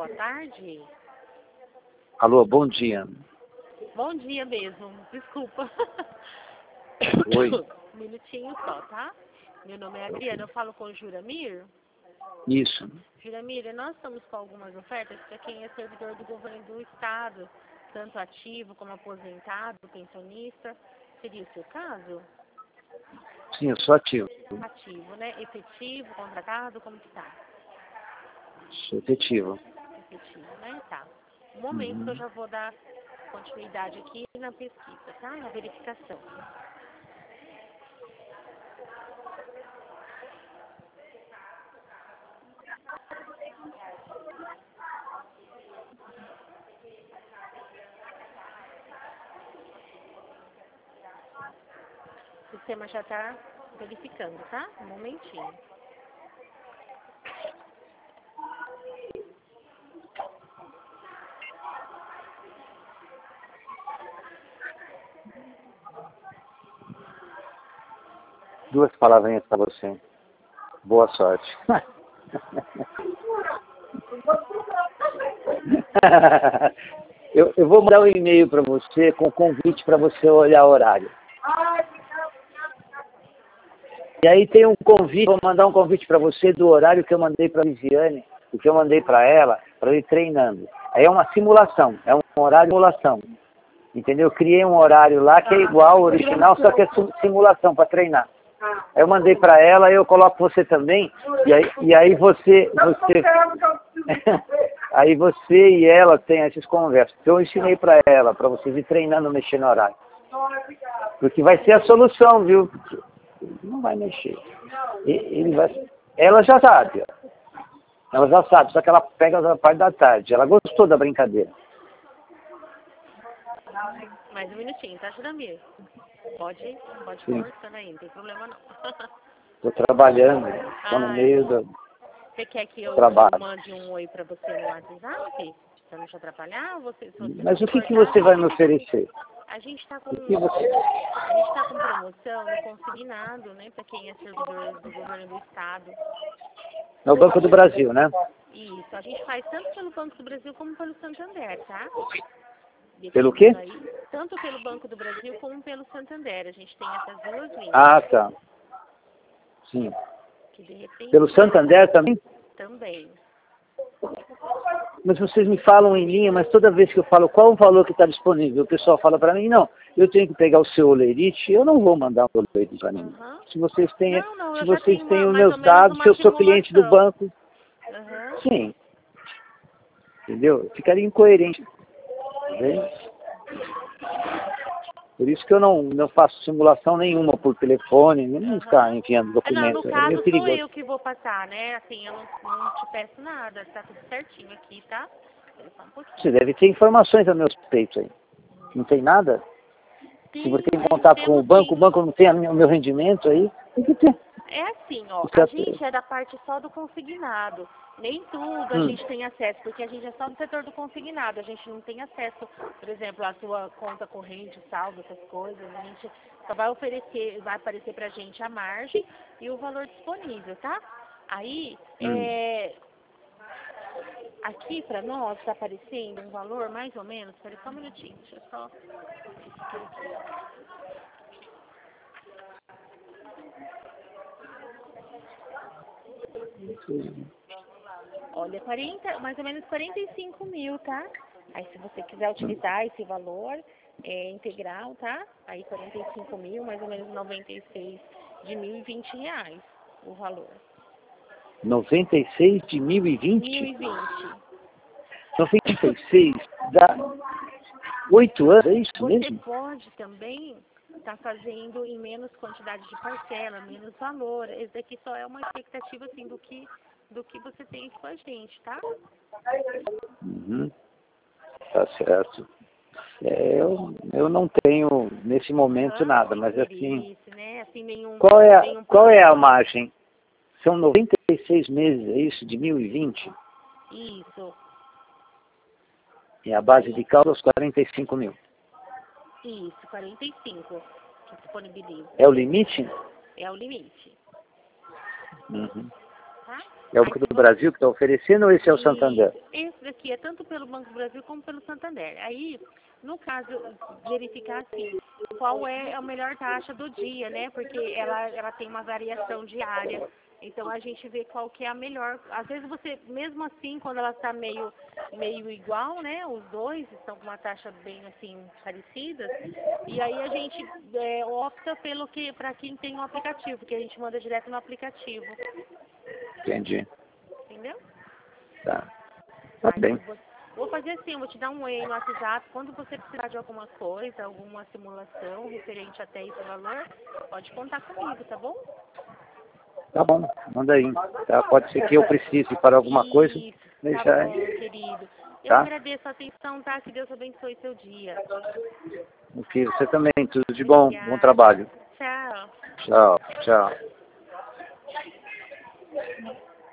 boa tarde. Alô, bom dia. Bom dia mesmo, desculpa. Oi. Um minutinho só, tá? Meu nome é Adriana, eu falo com o Juramir. Isso. Juramir, nós estamos com algumas ofertas para quem é servidor do governo do Estado, tanto ativo como aposentado, pensionista. Seria o seu caso? Sim, eu sou ativo. Ativo, né? Efetivo, contratado, como que tá? Sou efetivo. Efetivo, né? Tá. Um momento que eu já vou dar continuidade aqui na pesquisa, tá? Na verificação. O sistema já está verificando, tá? Um momentinho. Duas palavrinhas para você. Boa sorte. eu vou mandar um e-mail para você com convite para você olhar o horário. E aí tem um convite, vou mandar um convite para você do horário que eu mandei para a Viviane, o que eu mandei para ela, para ir treinando. Aí é uma simulação, é um horário de simulação. Entendeu? Eu criei um horário lá que é igual ao original, só que é simulação para treinar. Aí eu mandei para ela, eu coloco você também, e aí você aí você e ela têm essas conversas. Então eu ensinei para ela, para vocês ir treinando, mexer no horário. Porque vai ser a solução, viu? Não vai mexer. Ela já sabe, ó. Ela já sabe, só que ela pega a parte da tarde. Ela gostou da brincadeira. Mais um minutinho, tá, Juramir? Pode conversando aí, não tem problema não. Estou trabalhando, estou no meio do Você quer que eu trabalho. mande um oi pra você no WhatsApp? Pra não te atrapalhar? Mas o que você vai me oferecer? A gente está com promoção no consignado, né? Para quem é servidor do governo do Estado. É o Banco do Brasil, né? Isso, a gente faz tanto pelo Banco do Brasil como pelo Santander, tá? Pelo quê? Aí, tanto pelo Banco do Brasil como pelo Santander. A gente tem essas duas linhas. Ah, tá. Sim. Que de repente, pelo Santander também? Também. Mas vocês me falam em linha, mas toda vez que eu falo qual o valor que está disponível, o pessoal fala para mim, não, eu tenho que pegar o seu olerite, eu não vou mandar o olerite para mim. Se vocês têm, se vocês têm os meus dados, se eu sou cliente do banco, sim. Entendeu? Ficaria incoerente. Entendeu? Por isso que eu não faço simulação nenhuma por telefone, nem ficar enviando documentos. No caso, sou eu que vou passar, né? Assim, eu não te peço nada, tá tudo certinho aqui, tá? Você deve ter informações a meu respeito aí. Não tem nada? Se você tem contato com o banco não tem o meu rendimento aí, tem que ter. É assim, ó, a gente é da parte só do consignado. Nem tudo a gente tem acesso, porque a gente é só do setor do consignado. A gente não tem acesso, por exemplo, à sua conta corrente, saldo, essas coisas. A gente só vai aparecer pra gente a margem e o valor disponível, tá? Aí, aqui pra nós tá aparecendo um valor mais ou menos, peraí só um minutinho, deixa eu só... Olha, mais ou menos 45 mil, tá? Aí se você quiser utilizar esse valor integral, tá? Aí 45 mil, mais ou menos 96 de R$ 1.020 o valor. 96 de 1020? 1020. 96 dá 8 anos, é isso mesmo? Você pode também estar fazendo em menos quantidade de parcela, menos valor. Esse aqui só é uma expectativa assim do que você tem aqui com a gente, tá? Tá certo. Eu não tenho nesse momento nada, mas assim, né? Assim qual é a margem? São 96 meses, é isso, de 1020? Isso. E a base de cálculos 45 mil. Isso, 45 que disponibiliza. É o limite? É o limite. tá? É o Banco do Brasil que está oferecendo ou esse é o Santander? Esse daqui é tanto pelo Banco do Brasil como pelo Santander. Aí, no caso, verificar assim, qual é a melhor taxa do dia, né? Porque ela tem uma variação diária. Então a gente vê qual que é a melhor. Às vezes você, mesmo assim, quando ela está meio igual, né? Os dois estão com uma taxa bem assim parecida. E aí a gente opta pelo que para quem tem um aplicativo, porque a gente manda direto no aplicativo. Entendi. Entendeu? Tá. Tá bem. Vou fazer assim, vou te dar um oi no WhatsApp. Quando você precisar de alguma coisa, alguma simulação referente até esse valor, pode contar comigo, tá bom? Tá bom, manda aí. Tá? Pode ser que eu precise para alguma coisa. Isso, Deixa tá aí. bom, querido. Eu Tá? agradeço a atenção, tá? Que Deus abençoe seu dia. Meu filho, você também. Tudo de bom. Bom Obrigada. trabalho. Tchau. Tchau, tchau.